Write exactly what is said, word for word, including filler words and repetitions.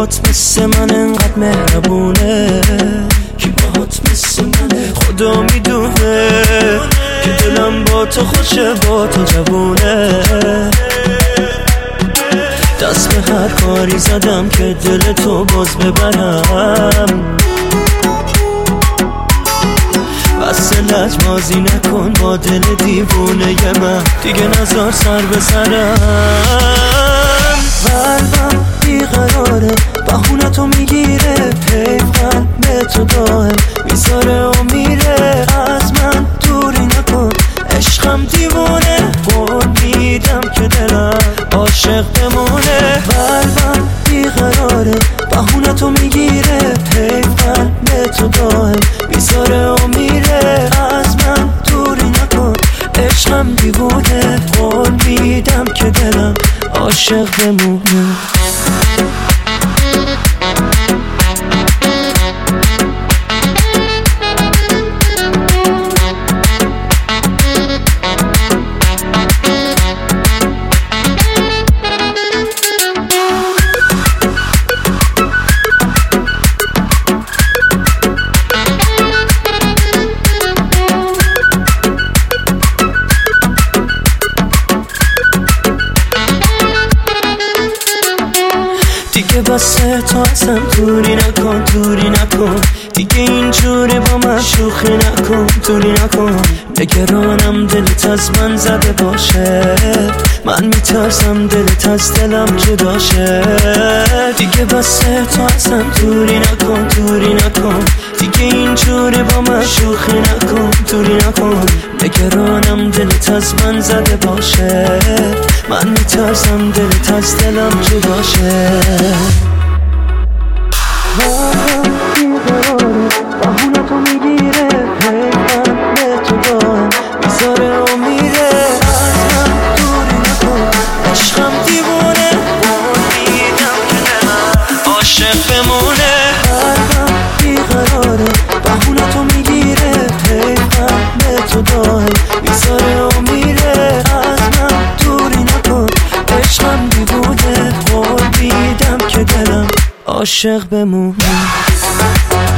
باهات مثل من انقدر مهربونه؟ کی باهات مثل منه؟ خدا میدونه که دلم با تو خوشه، با تو جوونه. دست به هر کاری زدم که دل تو باز ببرم، بس لجبازی نکن با دل دیوونه ی من، دیگه نزار سر به سرم. قلبم بیقراره، بهونتو میگیره، پیوند به تو دائم میذاره و میره. از من دوری نکن، عشقم دیوونه، قول میدم که دلم عاشق بمونه. قلبم بیقراره، بهونتو میگیره، پیوند به تو دائم میذاره و میره. از من دوری نکن، عشقم دیوونه، قول میدم که دلم عاشق بمونه. دیگه بسه تو اصلا دوری نکن، دوری نکن دیگه، اینجوری با من شوخی نکن، دوری نکن. نگرانم دلت از من زده باشه، من میترسم دلت از دلم جدا شه. دیگه بسه تو اصلا دوری نکن، دوری نکن دیگه، اینجوری با من شوخی نکن، دوری نکن. نگرانم دلت از من زده باشه، من میترسم دلت از دلم جدا شه. بهونتو میگیره، پیوند به تو دائم میذاره و میره. از من دوری نکن، عشقم دیوونه، قول میدم که دلم عاشق بمونه. قلبم بیقراره، بهونتو میگیره، پیوند به تو دائم میذاره و میره. از من دوری نکن، عشقم دیوونه، قول میدم که دلم عاشق بمونه.